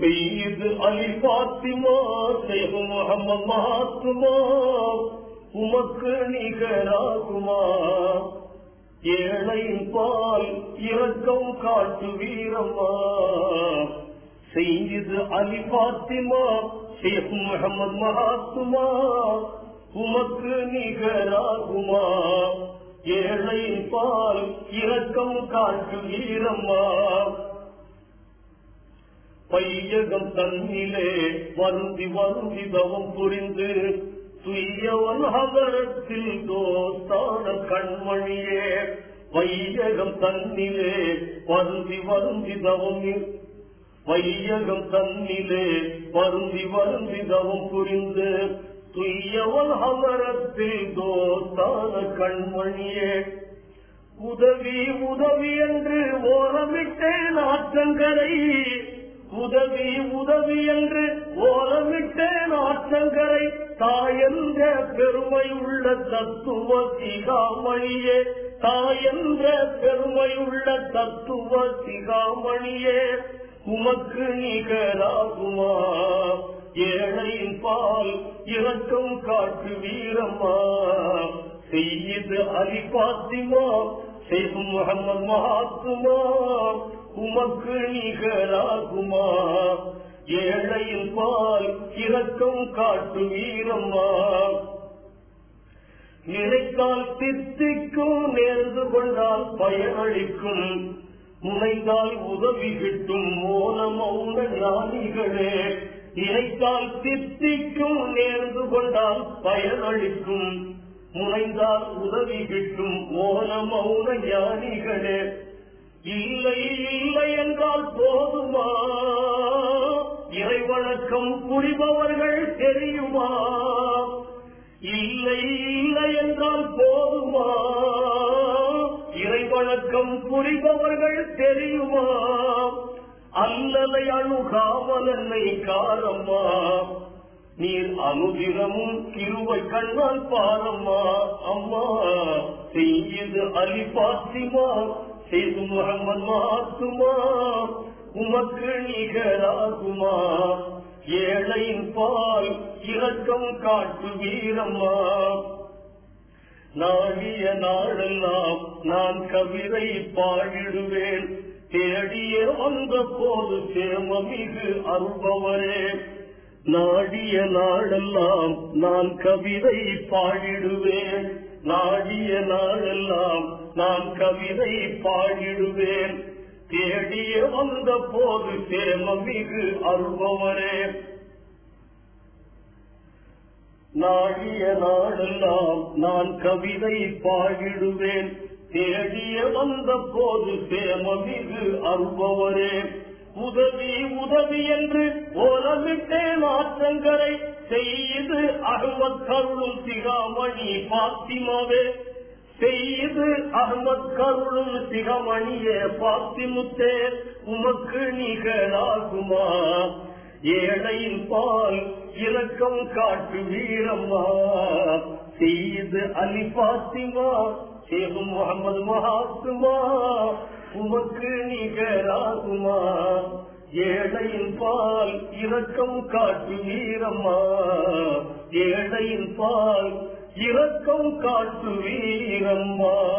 சையீது அலி பாத்திமா ஷேக் முஹம்மது மகாத்மா உமக்கு நிகராகுமா? ஏழையின் பால் இரக்கம் காட்டு வீரம்மா. சையீது அலி பாத்திமா ஷேக் முஹம்மது மகாத்மா உமக்கு நிகராகுமா? ஏழையின் பால் இரக்கம் காட்டு வீரம்மா. பையகம் தன்னிலே வருந்தி வருந்தி தவம் புரிந்து துய்யவன் ஹதரத்தில் தோஸ்தான கண்மணியே. வையகம் தன்னிலே வருந்தி வருந்தி தவம் வையகம் தன்னிலே வருந்தி வருந்தி தவம் புரிந்து துய்யவன் ஹதரத்தில் தோஸ்தான கண்மணியே. உதவி உதவி என்று ஓரமிட்டேன் ஆற்றங்கரை. உதவி உதவி என்று ஓரமிட்டேன் ஆற்றங்கரை. தாயென்ற பெருமை உள்ள தத்துவ சிகாமணியே. தாயென்ற பெருமை உள்ள தத்துவ சிகாமணியே உமக்கு நிகராகுமா? ஏழையின் பால் இரக்கம் காட்டு வீரம்மா. சையீது அலி பாத்திமா ஷேக் முஹம்மது மகாத்மா உமக்கு நிகராகுமா? ஏழையின் பால் இரக்கம் காட்டு வீரம்மா. நினைத்தால் தித்திக்கும் நேர்ந்து கொண்டால் பயனளிக்கும். முனைந்தால் உதவி கிட்டும் மோன மௌன ஞானிகளே. நினைத்தால் தித்திக்கும் நேர்ந்து கொண்டால் பயனளிக்கும். முனைந்தால் உதவி கிட்டும் மோன மௌன ஞானிகளே. இல்லை இல்லை என்றால் போதுமா? இறைவணக்கம் புரிபவர்கள் தெரியுமா? இல்லை இல்லை என்றால் போதுமா? இறைவணக்கம் புரிபவர்கள் தெரியுமா? அல்லலை அணுகாமல் என்னை காரம்மா. நீர் அனுதினமும் கிருபை கண்ணால் பாரம்மா. அம்மா சையீது அலி பாத்திமா ஷேக் முஹம்மது மகாத்மா உமக்கு நிகராகுமா? ஏழையின் பால் இரக்கம் காட்டு வீரம்மா. நாடிய நாளெல்லாம் நான் கவிதை பாடிடுவேன். தேடிய வந்த போது சேமமிகு அருள்பவரே. நாடிய நாளெல்லாம் நான் கவிதை பாடிடுவேன். நாடிய நாளெல்லாம் நான் கவிதை பாடிடுவேன். தேடிய வந்த போது சேமமிகு அருள்பவரே. நாடிய நாளெல்லாம் நான் கவிதை பாடிடுவேன். தேடிய வந்த போது சேமமிகு அருள்பவரே. உதவி உதவி என்று ஓலமிட்டேன் ஆற்றங்கரை. செய்து அகமத் கருளும் சிகாமணி பாத்திமாவே. செய்து அகமத் கருளும் சிகாமணியே பாத்திமுத்தே உமக்கு நிகராகுமா? ஏழையின் பால் இரக்கம் காட்டு வீரம்மா. செய்து அலி பாத்திமா ஷேக் முஹம்மது மகாத்மா உமக்கு நிகராகுமா? ஏழையின் பால் இரக்கம் காட்டு வீரம்மா. ஏழையின் பால் இரக்கம் காட்டு வீரம்மா.